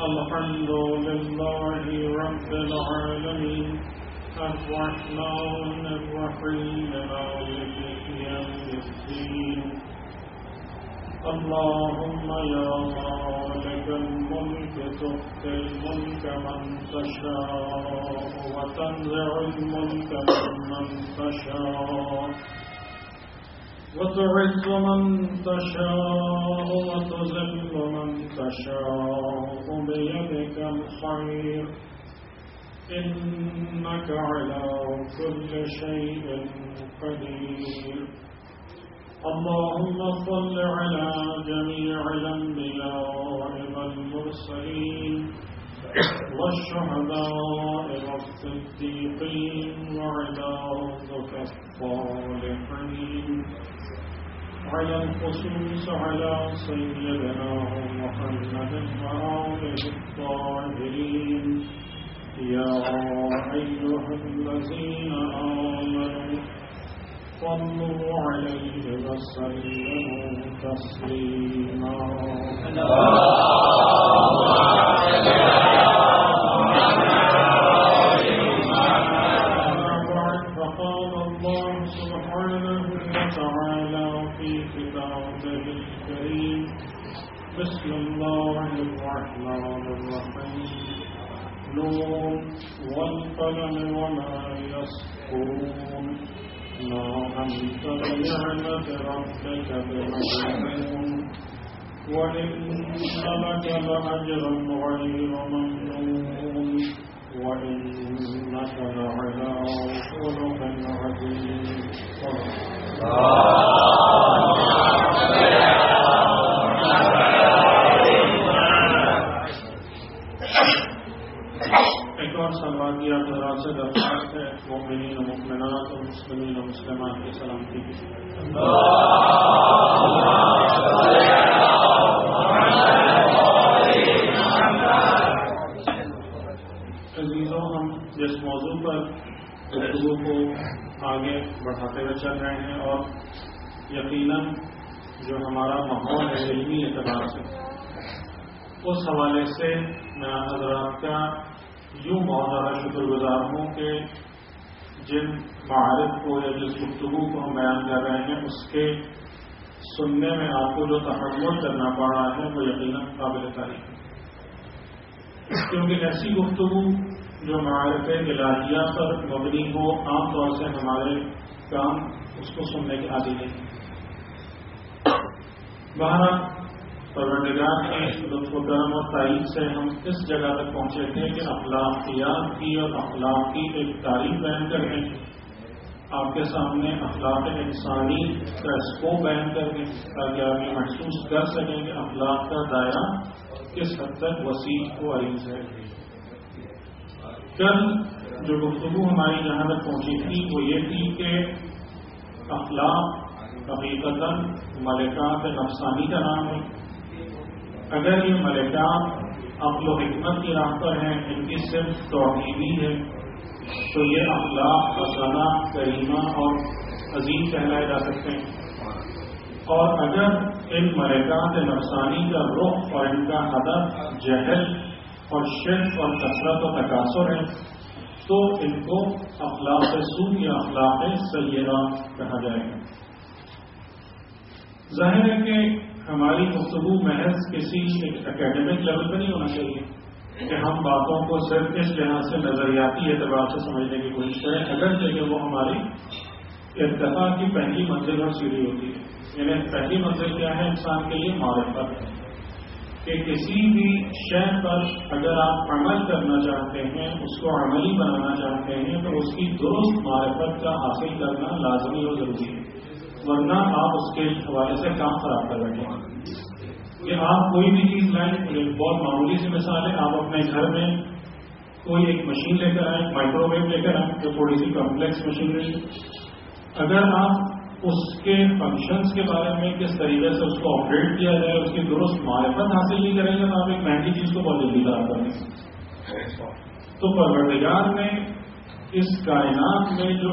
الحمد لله رب العالمين الرحمن الرحيم مالك يوم الدين اللهم يا مالك الملك تؤتي الملك من تشاء وتنزع الملك ممن تشاء وتعز من تشاء وتذل من تشاء بيدك الخير إنك على كل شيء قدير اللهم صل على جميع الأنبياء والمرسلين والشهداء والصديقين وعلى عبادك الصالحين على الخصوص على سيدنا محمد وآله الطاهرين يا أيها الذين آمنوا صلوا عليه وسلموا تسليما فقال الله سبحانه وتعالى في كتابه الكريم بسم الله الرحمن الرحيم نون والقلم وما يسطرون ما أنت بنعمة ربك بمجنون وإن لك لأجرا غير ممنون وإنك لعلى خلق عظيم ایک اور سلواتیہ حضرات سے درخواست ہے مومنین و مؤمنات اور مسلمین و مسلمات کی سلامتی کی عزیزوں، ہم جس موضوع پر گفتگو کو آگے بڑھاتے ہوئے چل رہے ہیں اور یقیناً جو ہمارا ماحول ہے علمی اعتبار سے اس حوالے سے میں حضرات کا یوں بہت زیادہ شکر گزار ہوں کہ جن معارف کو یا جس گفتگو کو ہم بیان کر رہے ہیں اس کے سننے میں آپ کو جو تحمل کرنا پڑ رہا ہے وہ یقیناً قابل تعریف ہے، کیونکہ ایسی گفتگو جو معارف الہیہ پر مبنی ہو عام طور سے ہمارے کام اس کو سننے کے عادی نہیں۔ بہرحال پروردگار کے لطف و کرم اور تائید سے ہم اس جگہ تک پہنچے تھے کہ اخلاقیات کی اور اخلاق کی ایک تعریف بیان کر کے آپ کے سامنے اخلاق انسانی کا اسکوپ بیان کر کے تاکہ آپ یہ محسوس کر سکیں کہ اخلاق کا دائرہ کس حد تک وسیع و عریض ہے۔ کل جو گفتگو ہماری جہاں تک پہنچی تھی وہ یہ تھی کہ اخلاق حقیقتاً ملکات نفسانی کا نام ہے۔ اگر یہ ملکات عقل و حکمت کی راہ پر ہیں، ان کی صرف توحیدی ہے، تو یہ اخلاق حسنہ کریمہ اور عظیم کہلائے جا سکتے ہیں۔ اور اگر ان ملکات نفسانی کا رخ اور ان کا ہدف جہل اور شرک اور کثرت و تکاثر ہے تو ان کو اخلاق سوء یا اخلاق سیئہ کہا جائے گا۔ ظاہر ہے کہ ہماری گفتگو محض کسی اکیڈمک لیول پہ نہیں ہونا چاہیے کہ ہم باتوں کو صرف اس لحاظ سے نظریاتی اعتبار سے سمجھنے کی کوشش کریں، اگرچہ کہ وہ ہماری ارتقاء کی پہلی منزل اور سیڑھی ہوتی ہے۔ یعنی پہلی منزل کیا ہے انسان کے لیے؟ معرفت ہے کہ کسی بھی شے پر اگر آپ عمل کرنا چاہتے ہیں، اس کو عملی بنانا چاہتے ہیں، تو اس کی درست معرفت کا حاصل کرنا لازمی اور ضروری ہے، ورنہ آپ اس کے حوالے سے کام خراب کر بیٹھیں گے۔ کہ آپ کوئی بھی چیز لائیں، ایک بہت معمولی سی مثال ہے، آپ اپنے گھر میں کوئی ایک مشین لے کر آئیں، مائکرو ویو لے کر آئیں، جو تھوڑی سی کمپلیکس مشین ہے، اگر آپ اس کے فنکشنز کے بارے میں کس طریقے سے اس کو آپریٹ کیا جائے، اس کی درست معرفت حاصل نہیں کریں گے تو آپ ایک مہنگی چیز کو بہت جلدی خراب کر دیں گے۔ تو پروردگار نے اس کائنات میں جو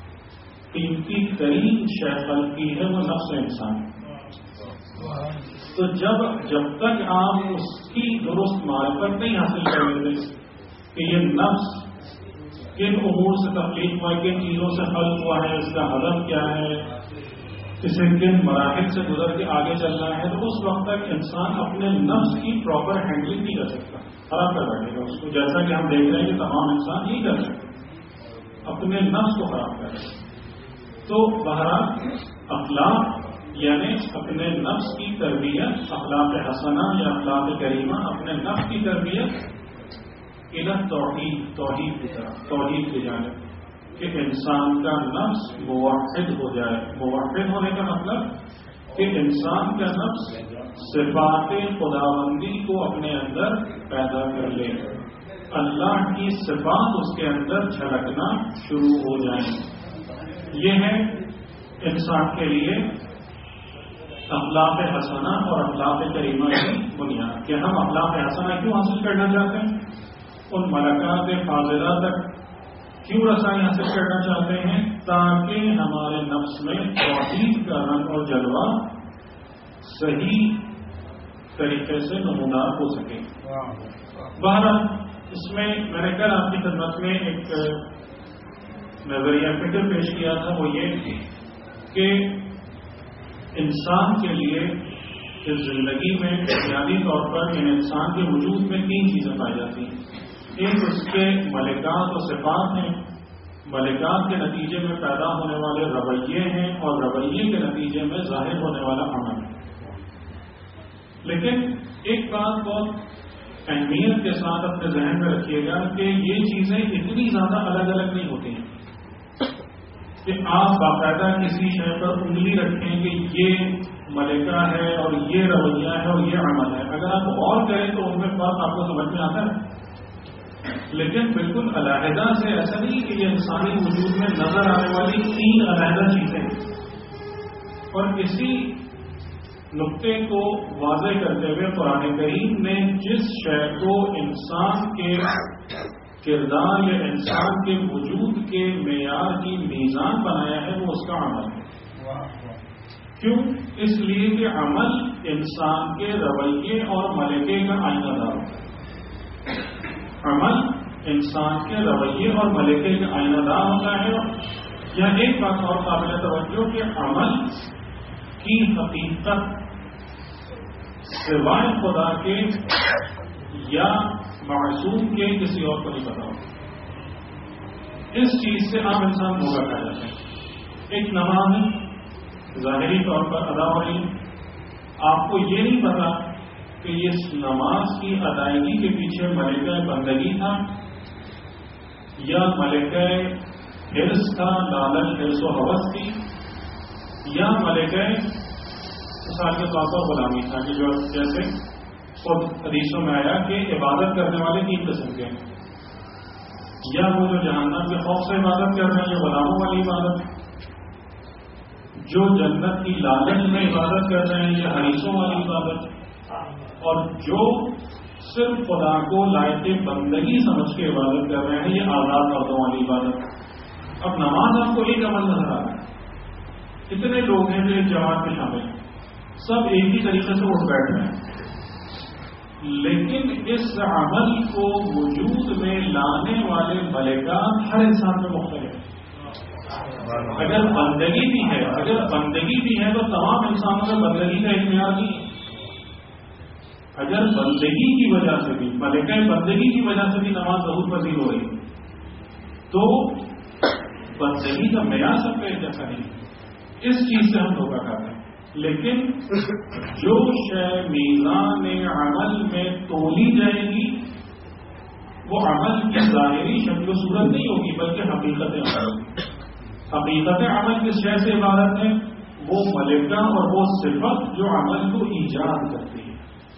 قیمتی ترین شے خلق کی ہے وہ نفس انسان ہے۔ تو جب تک آپ اس کی درست معرفت نہیں حاصل کر لیتے کہ یہ نفس کن امور سے تخلیق ہوا ہے، کن چیزوں سے حل ہوا ہے، اس کا ہدف کیا ہے، اسے کن مراحل سے گزر کے آگے چلنا ہے، تو اس وقت تک انسان اپنے نفس کی پراپر ہینڈلنگ نہیں کر سکتا، خراب کر بیٹھے گا اس کو، جیسا کہ ہم دیکھ رہے ہیں کہ تمام انسان یہی کر سکتے اپنے نفس کو خراب کر رہے ہیں۔ تو بہرحال اخلاق یعنی اپنے نفس کی تربیت، اخلاق حسنہ یا اخلاق کریمہ، اپنے نفس کی تربیت توحید کی طرح، توحید کی جانب کہ انسان کا نفس موحد ہو جائے۔ موحد ہونے کا مطلب کہ انسان کا نفس صفات خداوندی کو اپنے اندر پیدا کر لے، اللہ کی صفات اس کے اندر جھلکنا شروع ہو جائیں۔ یہ ہے انسان کے لیے اخلاق حسنہ اور اخلاق کریمہ کی بنیاد کہ ہم اخلاق حسنہ کیوں حاصل کرنا چاہتے ہیں، ان ملکات فاضلہ تک کیوں رسائی حاصل کرنا چاہتے ہیں، تاکہ ہمارے نفس میں توحید کا رنگ اور جلوہ صحیح طریقے سے نمودار ہو سکے۔ بہرحال اس میں نے کل آپ کی خدمت میں ایک نظریہ فکر پیش کیا تھا، وہ یہ کہ انسان کے لیے اس زندگی میں بنیادی طور پر انسان کے وجود میں 3 چیزیں پائی جاتی ہیں۔ ایک اس کے ملکات و صفات ہیں، ملکات کے نتیجے میں پیدا ہونے والے رویے ہیں، اور رویے کے نتیجے میں ظاہر ہونے والا عمل ہے۔ لیکن ایک بات بہت اہمیت کے ساتھ اپنے ذہن میں رکھیے گا کہ یہ چیزیں اتنی زیادہ الگ الگ نہیں ہوتی ہیں کہ آپ باقاعدہ کسی شے پر انگلی رکھیں کہ یہ ملکہ ہے اور یہ رویہ ہے اور یہ عمل ہے۔ اگر آپ غور کریں تو ان میں فرق آپ کو سمجھ میں آتا ہے، لیکن بالکل علیحدہ سے ایسا نہیں کہ یہ انسانی وجود میں نظر آنے والی 3 علیحدہ چیزیں ہیں۔ اور اسی نقطے کو واضح کرتے ہوئے قرآن کریم نے جس شے کو انسان کے کردار یا انسان کے وجود کے معیار کی میزان بنایا ہے، وہ اس کا عمل ہے۔ کیوں؟ اس لیے کہ عمل انسان کے رویے اور ملکے کا آئینہ دار ہوتا ہے۔ عمل انسان کے رویے اور ملکے کا آئینہ دار ہوتا ہے۔ یا ایک بات اور قابل توجہ کہ عمل کی حقیقت سوائے خدا کے یا معصوم کے کسی اور کو نہیں پتا ہوتا۔ اس چیز سے عام انسان دھوکہ کھا جاتے ہیں۔ ایک نماز ہے، ظاہری طور پر ادا ہو رہی، آپ کو یہ نہیں پتا کہ یہ نماز کی ادائیگی کے پیچھے ملکہ بندگی تھا یا ملکہ حرص تھا، لالچ حرص و ہوس تھی، یا ملکہ مثال کے طور پر غلامی تھا کہ جو جیسے خود حدیثوں میں آیا کہ عبادت کرنے والے 3 قسم کے ہیں، یا وہ جو جہنم کے خوف سے عبادت کر رہے ہیں، یہ غلاموں والی عبادت، جو جنت کی لالچ میں عبادت کر رہے ہیں، یہ حریصوں والی عبادت، اور جو صرف خدا کو لائق بندگی سمجھ کے عبادت کر رہے ہیں، یہ آزاد مردوں والی عبادت۔ اب نماز آپ کو ایک عمل نظر آ رہا ہے، اتنے لوگ ہیں جو ایک جماعت میں شامل ہیں، سب ایک ہی طریقے سے اٹھ بیٹھ رہے ہیں، لیکن اس عمل کو وجود میں لانے والے ملکات ہر انسان میں مختلف ہیں۔ اگر بندگی بھی ہے تو تمام انسانوں میں بندگی کا ایک معیار نہیں ہے۔ اگر بندگی کی وجہ سے بھی، ملکہ بندگی کی وجہ سے بھی نماز ضرور پذیر ہو رہی تو بندگی کا معیار سب کا ایک جیسا نہیں ہے۔ اس چیز سے ہم دھوکہ کھاتے ہیں۔ لیکن جو شے میزان عمل میں تولی جائے گی وہ عمل کی ظاہری شکل و صورت نہیں ہوگی، بلکہ حقیقت عمل۔ حقیقت عمل کس شے سے عبارت ہے؟ وہ ملکہ اور وہ صفت جو عمل کو ایجاد کرتی ہے۔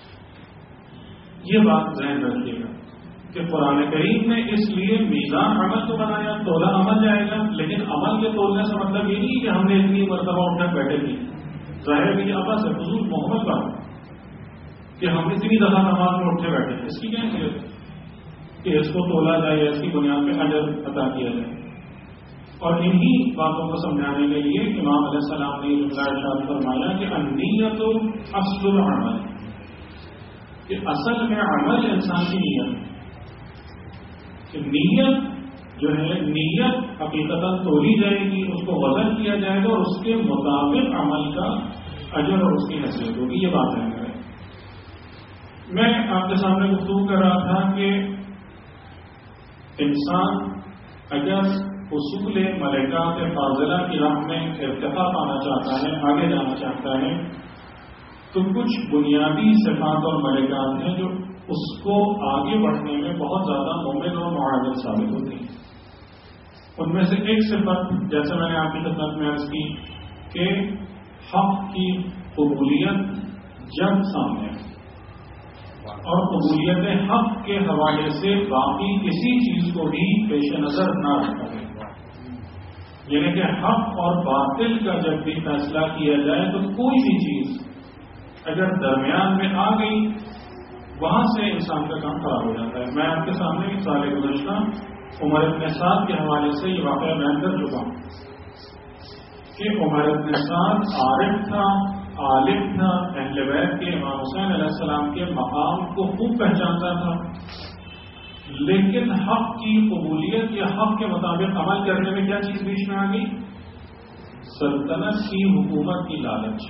یہ بات ذہن رکھیے گا کہ قرآن کریم نے اس لیے میزان عمل کو بنایا، تولا عمل جائے گا، لیکن عمل کے تولنے سے مطلب یہ نہیں کہ ہم نے اتنی مرتبہ اٹھ کر بیٹھے تھے، ظاہر بھی ابا سے حضور محمد بات کہ ہم اتنی دفعہ نماز میں اٹھے بیٹھے، اس کی کیا حیثیت کہ اس کو تولا جائے، اس کی بنیاد پہ اجر عطا کیا جائے؟ اور انہی باتوں کو سمجھانے کے لیے امام علیہ السلام نے جملہ ارشاد فرمایا کہ النیت اصل العمل، کہ اصل میں عمل انسان کی نیت، کہ نیت جو ہے نیت حقیقتاً تولی جائے گی، اس کو وزن کیا جائے گا اور اس کے مطابق عمل کا اجر اور اس کی حیثیت ہوگی. یہ بات ہے. میں آپ کے سامنے گفتگو کر رہا تھا کہ انسان اگر اصول ملکات فاضلہ کی راہ میں ارتقا پانا چاہتا ہے، آگے جانا چاہتا ہے، تو کچھ بنیادی صفات اور ملکات ہیں جو اس کو آگے بڑھنے میں بہت زیادہ مومن اور معاون ثابت ہوتی ہیں. ان میں سے ایک صفت، جیسے میں نے آپ کی خدمت میں عرض کی کہ حق کی قبولیت جب سامنے اور قبولیت حق کے حوالے سے باقی کسی چیز کو بھی پیش نظر نہ رکھا جائے. یعنی کہ حق اور باطل کا جب بھی فیصلہ کیا جائے تو کوئی بھی چیز اگر درمیان میں آ گئی، وہاں سے انسان کا کام خراب ہو جاتا ہے. میں آپ کے سامنے ایک سال گزشتہ عمر بن سعد کے حوالے سے یہ واقعہ بیان کر چکا ہوں کہ عمر بن سعد عارف تھا، عالم تھا، اہل بیت کے امام حسین علیہ السلام کے مقام کو خوب پہچانتا تھا، لیکن حق کی قبولیت یا حق کے مطابق عمل کرنے میں کیا چیز بیچ میں آ گئی؟ سلطنت کی، حکومت کی لالچ.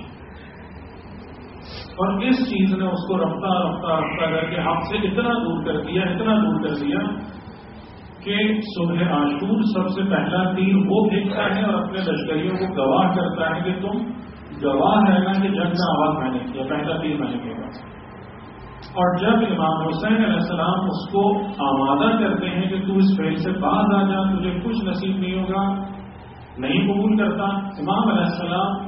اور اس چیز نے اس کو رفتہ رفتہ رفتہ کر کے حق سے اتنا دور کر دیا کہ صبح عاشور سب سے پہلا تیر وہ پھینکتا ہے اور اپنے لشکریوں کو گواہ کرتا ہے کہ تم گواہ رہنا کہ جنگ کا آغاز میں نے کیا، پہلا تیر میں نے کیا. اور جب امام حسین علیہ السلام اس کو آمادہ کرتے ہیں کہ تو اس فیل سے باز آ جا، تجھے کچھ نصیب نہیں ہوگا، نہیں قبول کرتا، امام علیہ السلام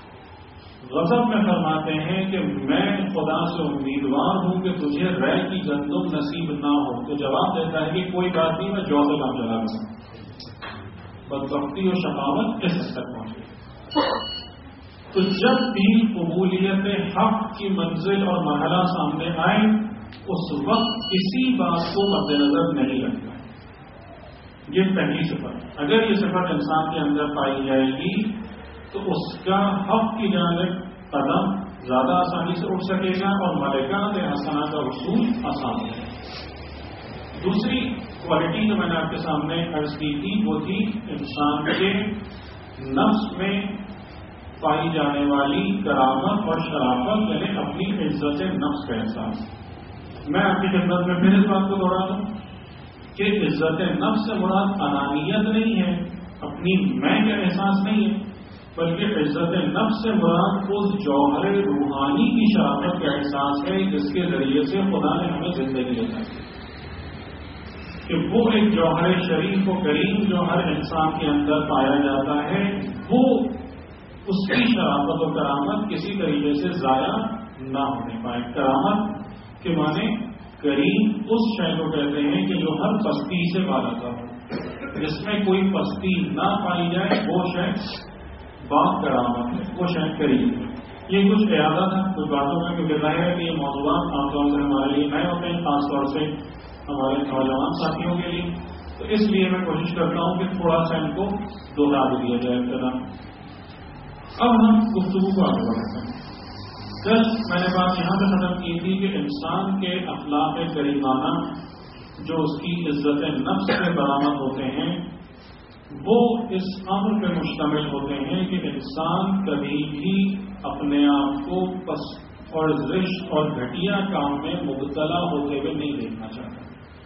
غضب میں فرماتے ہیں کہ میں خدا سے امیدوار ہوں کہ تجھے رے کی گندم نصیب نہ ہو. تو جواب دیتا ہے کہ کوئی بات نہیں، میں جو سے کام چلا دوں. بدبختی اور شقاوت اس حد تک پہنچی. تو جب بھی قبولیت حق کی منزل اور مرحلہ سامنے آئے، اس وقت کسی بات کو مد نظر نہیں رکھنا. یہ پہلی صفت. اگر یہ صفت انسان کے اندر پائی جائے گی تو اس کا حق کی جانب قدم زیادہ آسانی سے اٹھ سکے گا اور ملکات حسنہ کا حصول آسان ہے. دوسری کوالٹی جو میں نے آپ کے سامنے عرض کی تھی وہ تھی انسان کے نفس میں پائی جانے والی کرامت اور شرافت، یعنی اپنی عزت نفس کا احساس. میں آپ کی خدمت میں پھر اس بات کو دوہرا دوں کہ عزت نفس سے مراد انانیت نہیں ہے، اپنی میں کا احساس نہیں ہے، بلکہ عزت نفس سے مراد اس جوہر روحانی کی شرافت کا احساس ہے جس کے ذریعے سے خدا نے ہمیں زندگی دینا ہے. کہ وہ ایک جوہر شریف و کریم جو ہر انسان کے اندر پایا جاتا ہے، وہ اس کی شرافت و کرامت کسی طریقے سے ضائع نہ ہونے پائے. کرامت کے معنی کریم اس شے کو کہتے ہیں کہ جو ہر پستی سے بالا ہو، جس میں کوئی پستی نہ پائی جائے وہ شے بات کرامت ہے، وہ شے کریم ہے. یہ کچھ اعادہ تھا کچھ باتوں میں، کیونکہ ظاہر ہے کہ یہ موضوعات عام طور سے ہمارے لیے نئے ہوتے ہیں، خاص طور سے ہمارے نوجوان ساتھیوں کے لیے. تو اس لیے میں کوشش کرتا ہوں کہ تھوڑا سا ان کو دوہرا دیا جائے. ابتدا اب ہم گفتگو کو آگے بڑھاتے ہیں. کل میں نے بات یہاں پہ ختم کی تھی کہ انسان کے اخلاق کریمانہ جو اس کی عزت نفس سے برآمد ہوتے ہیں وہ اس امر پہ مشتمل ہوتے ہیں کہ انسان کبھی بھی اپنے آپ کو پست اور زشت اور گھٹیا کام میں مبتلا ہوتے ہوئے نہیں دیکھنا چاہتا.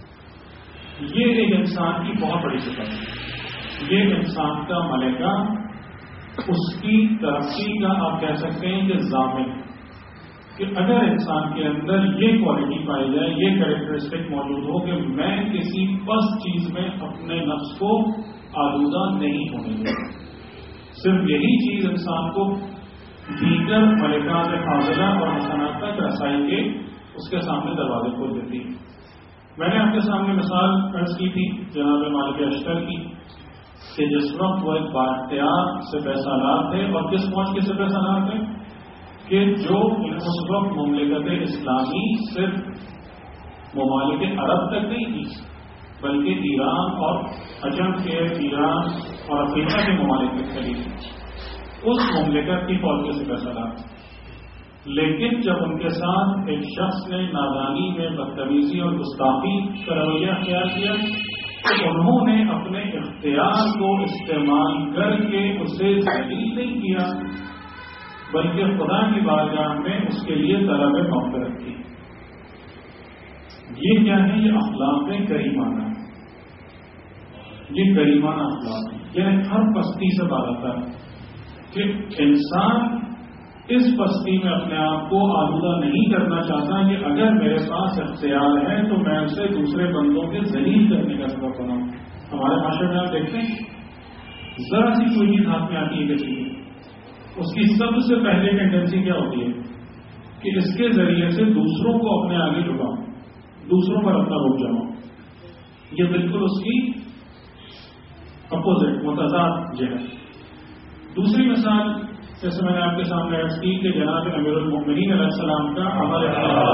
یہ ایک انسان کی بہت بڑی صفت ہے. یہ انسان کا ملکہ، اس کی ترقی کا آپ کہہ سکتے ہیں کہ ضامن، کہ اگر انسان کے اندر یہ کوالٹی پائی جائے، یہ کریکٹرسٹک موجود ہو کہ میں کسی پست چیز میں اپنے نفس کو آلودہ نہیں ہونے دیں. صرف یہی چیز انسان کو دیگر ملکات فاضلہ اور حسنات تک رسائی کے اس کے سامنے دروازے کھول دیتی. میں نے آپ کے سامنے مثال عرض کی تھی جناب مالک اشتر کی کہ جس وقت وہ ایک بااختیار سپہ سالار تھے، اور کس فوج کے سپہ سالار تھے کہ جو اس وقت مملکت اسلامی صرف ممالک عرب تک نہیں تھی، بلکہ ایران اور عجم کے ایران اور افریقہ کے ممالک کے قریب اس مملکت کی فوج کے سربراہ، لیکن جب ان کے ساتھ ایک شخص نے نادانی میں بدتمیزی اور گستاخی کا رویہ اختیار کیا تو انہوں نے اپنے اختیار کو استعمال کر کے اسے ذلیل نہیں کیا، بلکہ خدا کی بارگاہ میں اس کے لیے طلب مغفرت کی۔ یہ کیا ہے؟ یہ اخلاق کریمانہ، یہ کریمانہ اخلاق ہے، یعنی ہر پستی سے بات آتا ہے کہ انسان اس پستی میں اپنے آپ کو آلودہ نہیں کرنا چاہتا کہ اگر میرے پاس اختیار ہے تو میں اسے دوسرے بندوں کے ذلیل کرنے کا سبب بناؤں۔ ہمارے معاشرے میں آپ دیکھتے ہیں ذرا سی کوئی چیز ہاتھ میں آتی ہے کسی کی، اس کی سب سے پہلے ٹینڈنسی کیا ہوتی ہے کہ اس کے ذریعے سے دوسروں کو اپنے آگے جھکاؤں، دوسروں پر اپنا روک جاؤں۔ یہ بالکل اس کی اپوزٹ، متضاد جو ہے۔ دوسری مثال جیسے میں نے آپ کے سامنے عرض کی کہ جناب امیر المؤمنین علیہ السلام کا عمل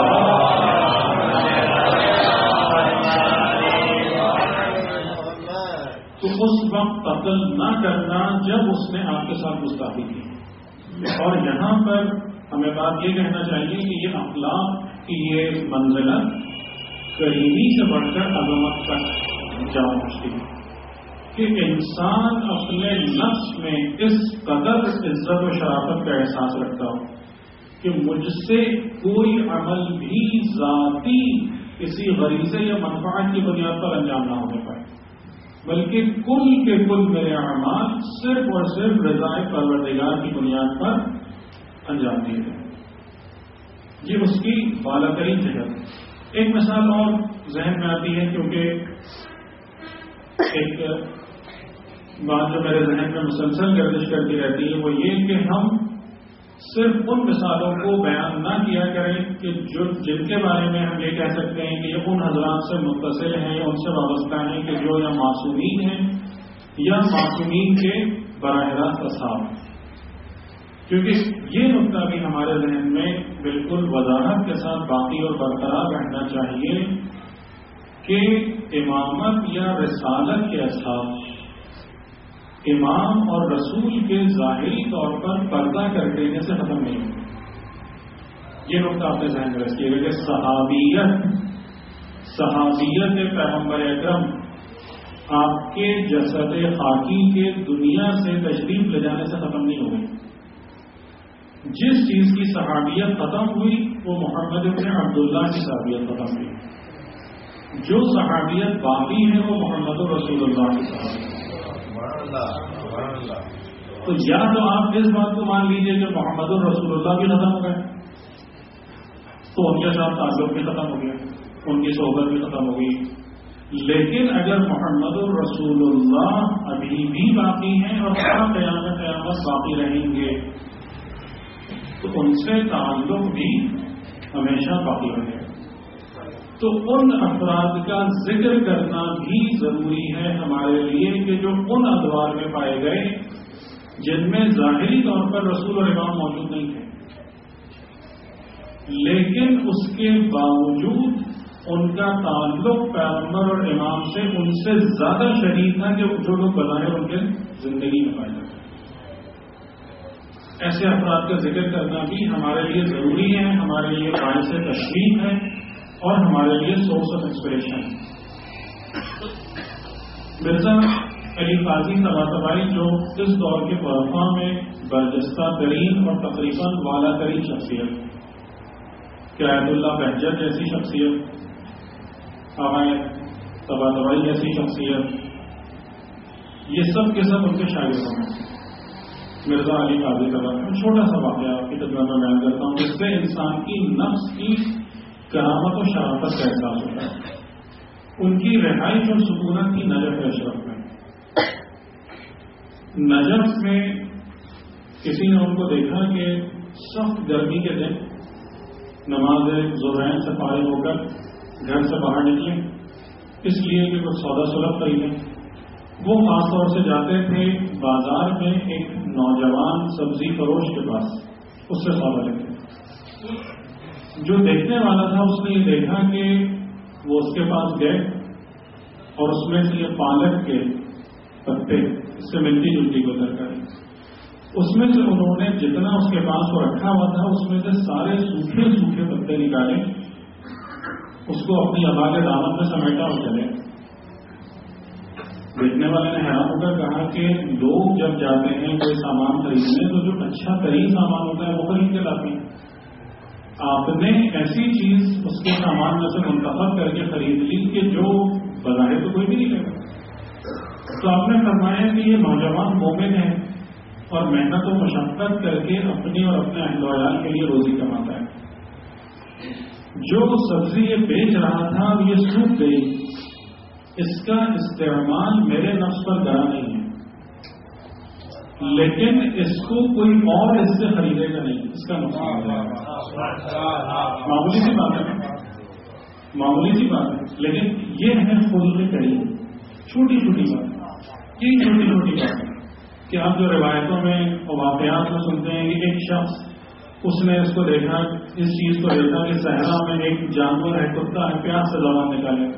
تو اس وقت قتل نہ کرنا جب اس نے آپ کے ساتھ گستاخی کی، اور یہاں پر ہمیں بات یہ کہنا چاہیے کہ یہ اخلاق کی یہ منزلت کریمی سے بڑھ کر عظمت تک جا پہنچتی ہے کہ انسان اپنے نفس میں اس قدر عزت و شرافت کا احساس رکھتا ہو کہ مجھ سے کوئی عمل بھی ذاتی کسی غریزے یا منفعت کی بنیاد پر انجام نہ ہونے پائے، بلکہ کل کے کل میرے اعمال صرف اور صرف رضائے پروردگار کی بنیاد پر انجام دیے گئے۔ یہ اس کی بالا ترین جگہ۔ ایک مثال اور ذہن میں آتی ہے کیونکہ ایک بات جو میرے ذہن میں مسلسل گردش کرتی رہتی ہے وہ یہ کہ ہم صرف ان مثالوں کو بیان نہ کیا کریں کہ جن کے بارے میں ہم یہ کہہ سکتے ہیں کہ یہ ان حضرات سے متصل ہیں، ان سے وابستہ ہیں کہ جو یا معصومین ہیں یا معصومین کے براہ راست اصحاب ہیں، کیونکہ یہ نقطہ بھی ہمارے ذہن میں بالکل وضاحت کے ساتھ باقی اور برقرار رہنا چاہیے کہ امامت یا رسالت کے اصحاب امام اور رسول کے ظاہری طور پر پردہ کر دینے سے ختم نہیں ہوگی۔ یہ نقطہ آپ نے ذہن میں رکھیے گا کہ صحابیت پیغمبر اکرم آپ کے جسد خاکی کے دنیا سے تشریف لے جانے سے ختم نہیں ہوگی۔ جس چیز کی صحابیت ختم ہوئی وہ محمد بن عبداللہ کی صحابیت ختم ہوئی، جو صحابیت باقی ہے وہ محمد رسول اللہ کی صحابیت۔ تو یا تو آپ اس بات کو مان لیجئے کہ محمد رسول اللہ بھی ختم ہو گئے تو ان کے ساتھ تعلق بھی ختم ہو گیا، ان کی صحبت بھی ختم ہو گئی، لیکن اگر محمد رسول اللہ ابھی بھی باقی ہیں اور قیامت باقی رہیں گے تو ان سے تعلق بھی ہمیشہ باقی رہے گا۔ تو ان افراد کا ذکر کرنا بھی ضروری ہے ہمارے لیے کہ جو ان ادوار میں پائے گئے جن میں ظاہری طور پر رسول اور امام موجود نہیں تھے، لیکن اس کے باوجود ان کا تعلق پیغمبر اور امام سے ان سے زیادہ شدید تھا کہ جو لوگ بظاہر ان کے زندگی میں پائے جاتے۔ ایسے افراد کا ذکر کرنا بھی ہمارے لیے ضروری ہے، ہمارے لیے باعث تشویق ہے اور ہمارے لیے سورس آف انسپریشن ہے۔ مرزا علی قاضی طباطبائی جو اس دور کے برفا میں برجستہ ترین اور تقریباً والا ترین شخصیت، قائد اللہ بہجت جیسی شخصیت، آغائے طباطبائی جیسی شخصیت، یہ سب کے سب ان کے شاگردوں میں مرزا علی قاضی طباطبائی۔ چھوٹا سا واقعہ آپ کی خدمت میں بیان کرتا ہوں جس سے انسان کی نفس کی کرامت و شرافت کا احساس ہوتا ہے۔ ان کی رہائش اور سکونت کی نجف اشرف میں، نجف میں کسی نے ان کو دیکھا کہ سخت گرمی کے دن نماز ظہرین سے فارغ ہو کر گھر سے باہر نکلے اس لیے کہ کچھ سودا سلب خریدیں۔ وہ خاص طور سے جاتے تھے بازار میں ایک نوجوان سبزی فروش کے پاس، اس سے سودا لیتے۔ جو دیکھنے والا تھا اس نے یہ دیکھا کہ وہ اس کے پاس گئے اور اس میں سے یہ پالک کے پتے، اس سے ملتی جلتی کو ترکاری، اس میں سے انہوں نے جتنا اس کے پاس وہ رکھا ہوا تھا اس میں سے سارے سوکھے سوکھے پتے نکالے، اس کو اپنی ابا کے دامن میں سمیٹا اور چلے۔ دیکھنے والے نے حیران ہو کر کہا کہ لوگ جب جاتے ہیں کوئی سامان خریدنے تو جو اچھا ترین سامان ہوتا ہے وہ خرید کے لاتے ہیں، آپ نے ایسی چیز اس کے سامان میں سے منتخب کر کے خرید لی کہ جو بظاہر تو کوئی بھی نہیں کرتا۔ تو آپ نے فرمایا کہ یہ نوجوان مومن ہے اور محنت و مشقت کر کے اپنی اور اپنے اہل و عیال کے لیے روزی کماتا ہے، جو سبزی یہ بیچ رہا تھا اب یہ سوکھ گئی، اس کا استعمال میرے نفس پر گرا نہیں ہے، لیکن اس کو کوئی اور اس سے خریدے گا نہیں، اس کا نقصان ہے۔ معمولی سی بات ہے، معمولی سی بات ہے، لیکن یہ ہے خلق کریم، چھوٹی چھوٹی بات، یہ چھوٹی چھوٹی بات ہے کہ آپ جو روایتوں میں اور واقعات میں سنتے ہیں کہ ایک شخص اس نے اس کو دیکھا، اس چیز کو دیکھا کہ صحرا میں ایک جانور ہے، کتا ہے، پیاس سے زبان نکالے،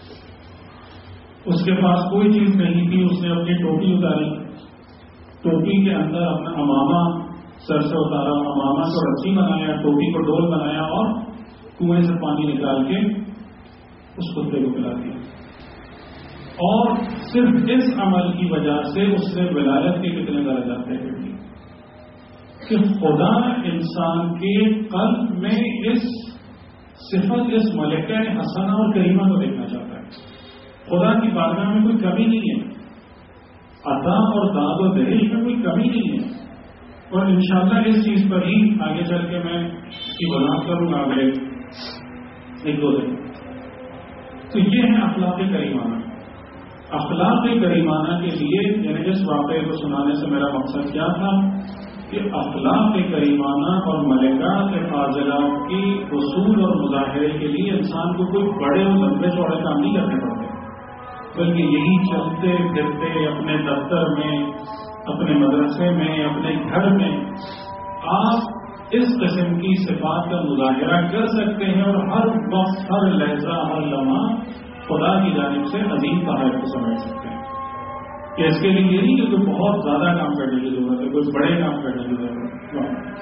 اس کے پاس کوئی چیز نہیں تھی، اس نے اپنی ٹوپی اتاری، ٹوپی کے اندر اپنا امامہ سر سے اتارا، امامہ کو رسی بنایا، ٹوپی کو ڈول بنایا اور کنویں سے پانی نکال کے اس کتے کو پلا دیا، اور صرف اس عمل کی وجہ سے اس نے ولایت کے کتنے درجات طے کر دیے کہ خدا انسان کے قلب میں اس صفت، اس ملکہ حسنہ اور کریمہ کو دیکھنا چاہتا ہے۔ خدا کی بارگاہ میں کوئی کمی نہیں ہے، عطا اور داد و دہیج میں کوئی کمی نہیں ہے، اور انشاءاللہ اس چیز پر ہی آگے چل کے میں اس کی وضاحت کروں گا اگلے ایک دو دن۔ تو یہ ہے اخلاق کریمانہ۔ اخلاق کریمانہ کے لیے یعنی اس واقعے کو سنانے سے میرا مقصد کیا تھا کہ اخلاق کریمانہ اور ملکات فاضلات کی حصول اور مظاہرے کے لیے انسان کو کوئی بڑے اور لمبے چوڑے کام نہیں کرنے پڑتے، بلکہ یہی چلتے پھرتے اپنے دفتر میں، اپنے مدرسے میں، اپنے گھر میں آپ اس قسم کی صفات کا مظاہرہ کر سکتے ہیں، اور ہر وقت، ہر لہجہ، ہر لمحہ خدا کی جانب سے عظیم تحائف کو سمجھ سکتے ہیں کہ اس کے لیے یہ نہیں کہ کوئی بہت زیادہ کام کرنے کی ضرورت ہے، کوئی بڑے کام کرنے کی ضرورت ہے۔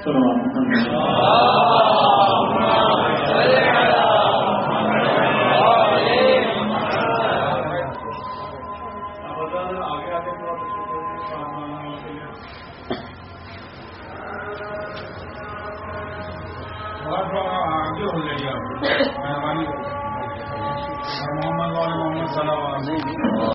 مہربانی محمد صلی اللہ علیہ وسلم